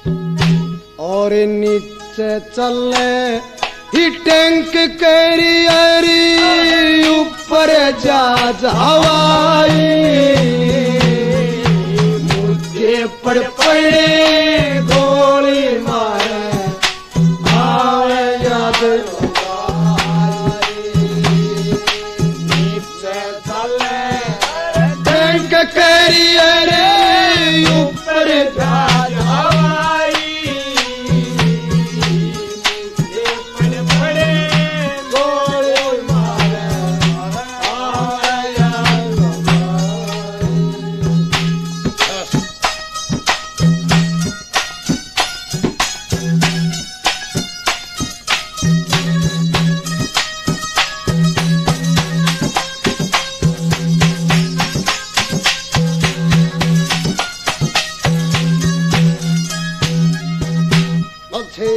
और नीचे चले ही टैंक कैरियर ऊपर जहाज हवाई मुझे पर पड़े गोली मारे आवे याद नीचे चले टैंक कैरियर ऊपर जहाज हवाई मुझे पर पड़े गोली मारे आवे याद अच्छे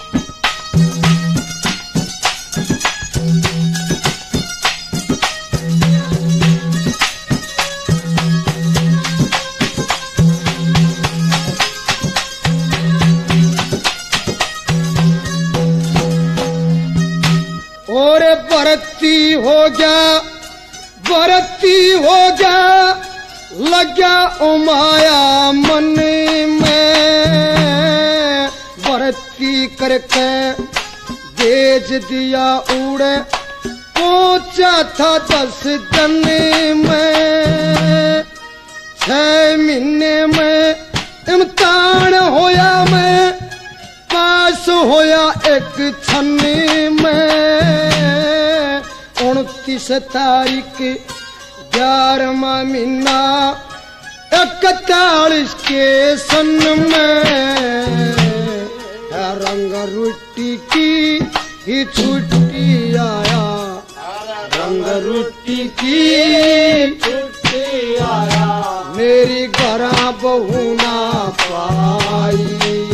और भर्ती हो गया लगा उमाया मन में भर्ती करके भेज दिया उड़े पहुंचा था 10 दिन में 6 महीने में इम्तिहान होया मैं पास होया एक छन्नी में 29 तारीख 11वां महीना 41 के सन में रंग रोटी की ही छुट्टी आया रंग रोटी की छुट्टी आया मेरी घरा बहू ना पाई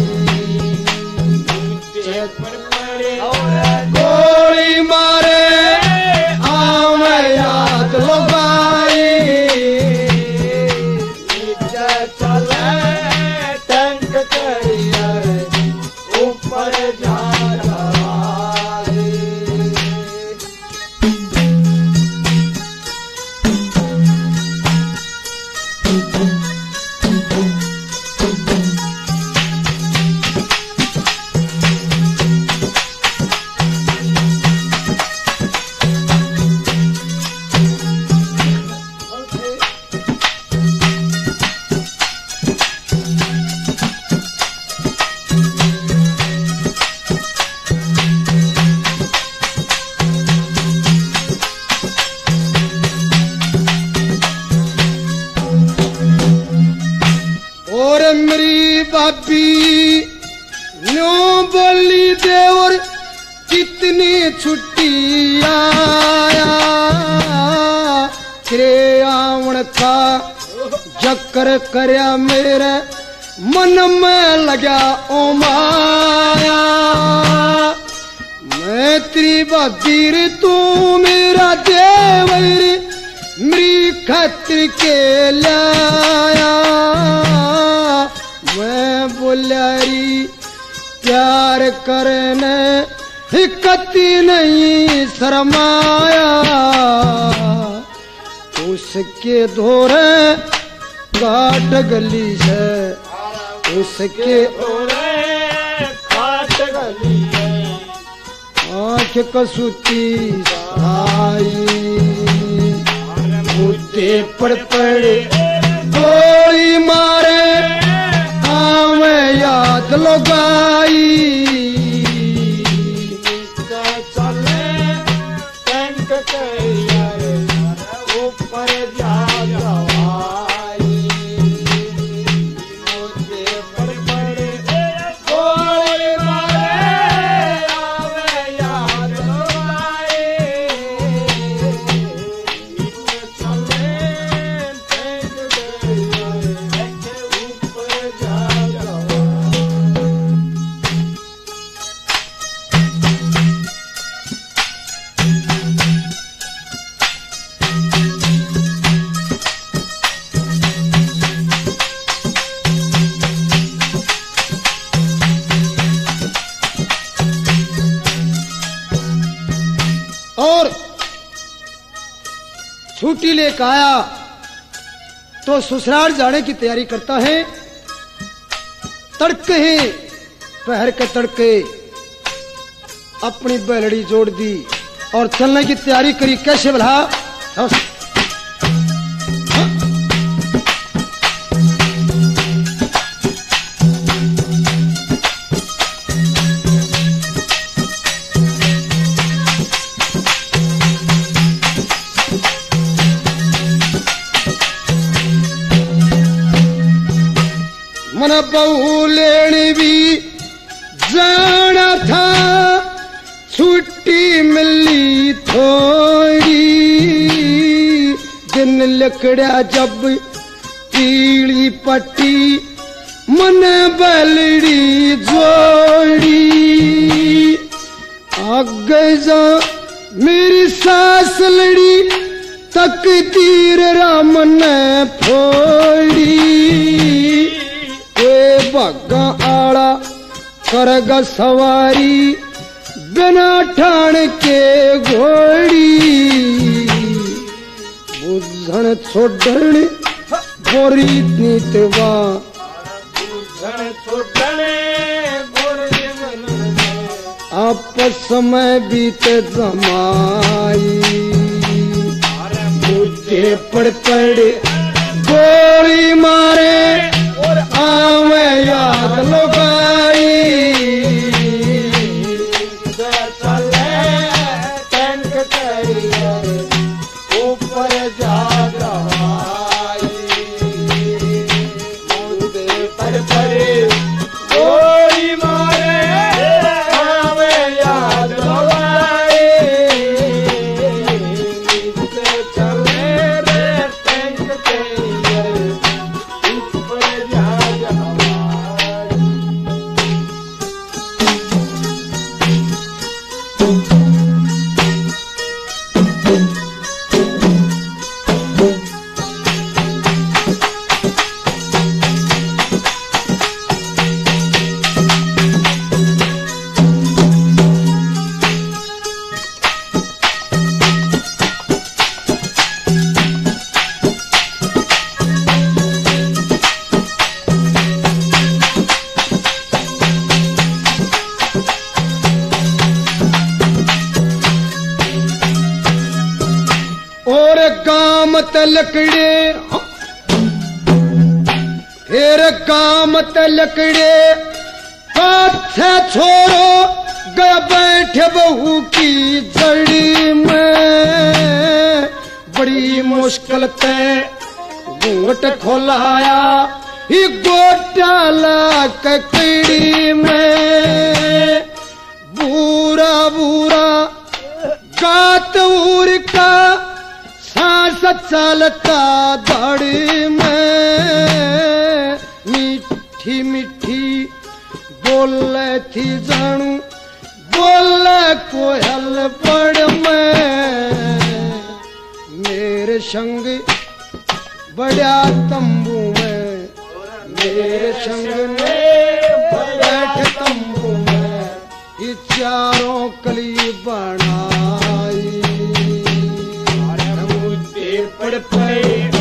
गोली मारे आवे याद लगाई नीचे चले टैंक कैरियर ऊपर जहाज हवाई और मेरी बाबी न्यू बोली देवर कितनी छुट्टी आया तेरे आवण का जक्कर करया मेरे मन में लगा ओ माया मैं तेरी बाबी तू मेरा देवर मेरी खातिर के लाया मैं बोलारी प्यार करने हिकती नहीं शर्माया उसके धोरे काट गली से उसके धोरे काट गली है आँख कसूती आई मुद्दे पर पड़े गोली मारे आवे याद लगाई चले टैंक कैरियर ऊपर जहाज हवाई मुद्दे पर पड़े गोली मारे आवे याद लगाई चले टैंक कैरियर ऊपर जहाज हवाई छुट्टी लेकर आया तो ससुराल जाने की तैयारी करता है। तड़के हैं, पहर के तड़के अपनी बैलड़ी जोड़ दी और चलने की तैयारी करी। कैसे भला? मन बहू लेने भी जाना था, छुट्टी मिली थोड़ी। दिन लकड़ा जब पीली पट्टी, मन बलड़ी जोड़ी। आगे जा मेरी सास लड़ी, तकदीर राम ने फोड़ी। भागा आड़ा करगा सवारी, बिना ठाण के घोड़ी। बुझण छोड़ण बोरी नीतवा, बुझण छोड़ण बोरी आपस में बीते जमाई। मुझे पड़ गोली मारे और आवे याद लगाई। चले टैंक कैरियर ऊपर जाग रहाई। मुझे पर गोली मारे आवे याद लगाई। चले रे टैंक कैरियर ऊपर जाग रहाई। और काम तलकड़े, फिर काम तलकड़े पाछे छोरो गया बैठे बहू की जड़ी में। बड़ी मुश्किल ते घूंघट खोलाया, ही गोटाला ककड़ी में। बूरा बूरा गात उर का सांस चलता धड़ी में। मीठी मीठी बोले थी जानू, बोले कोयल पड़ में। मेरे संग बड़ा तंबू में, मेरे संग में बैठ तंबू में। ये चारों कली बनाई, पड़